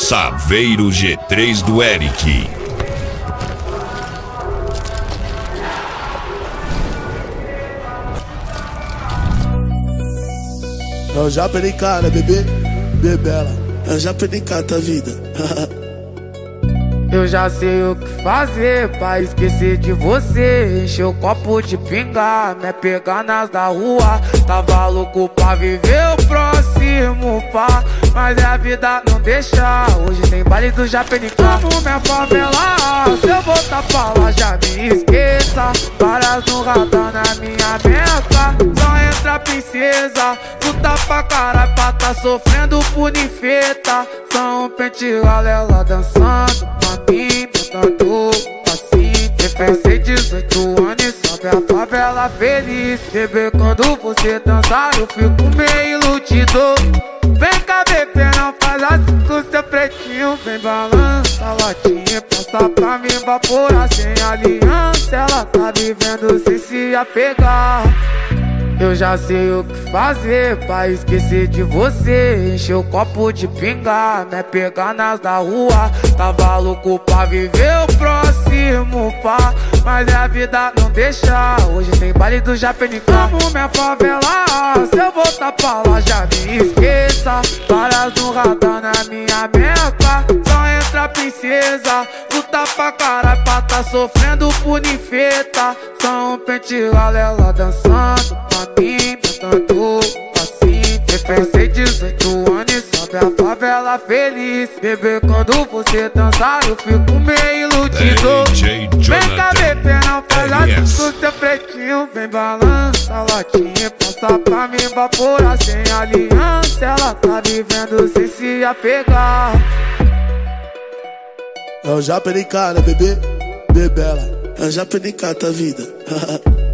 Saveiro G3 do Eric. Eu já perdi cara, bebê, bebela. Eu já perdi cara da vida. Eu já sei o que fazer pra esquecer de você. Encher o copo de pinga, me pegar nas da rua. Tava louco pra viver o próximo pá, mas é a vida não deixa. Hoje tem baile do Japenicá. Amo minha favela, se eu voltar pra lá já me esqueça. Várias no radar na minha meta. Só entra princesa, luta pra caralho pra tá sofrendo por ninfeta. São um pente galela dançando tanto assim. Pensei 18 anos e sobe a favela feliz. Bebê, quando você dançar eu fico meio iludido. Vem cá, bebê, não faz assim com seu pretinho. Vem balança a latinha, passa pra me evaporar sem aliança. Ela tá vivendo sem se apegar. Eu já sei o que fazer pra esquecer de você. Encher o copo de pinga, me pegar nas da rua. Tava louco pra viver o próximo pá, mas é a vida não deixa. Hoje tem baile do Japenicá. Amo minha favela, se eu voltar pra lá já me esqueça. Várias no radar na minha meta. Só entra princesa, luta pra caralho pra tá sofrendo por ninfeta. São um pente galela dançando tanto assim. Pensei 18 anos e sobe a favela feliz. Bebê, quando você dançar eu fico meio iludido. Vem cá, bebê, não faz assim com seu pretinho. Vem balança a latinha, passa pra me evaporar sem aliança. Ela tá vivendo sem se apegar. Eu já perdi cara, bebê, bebela. Eu já perdi cara da vida.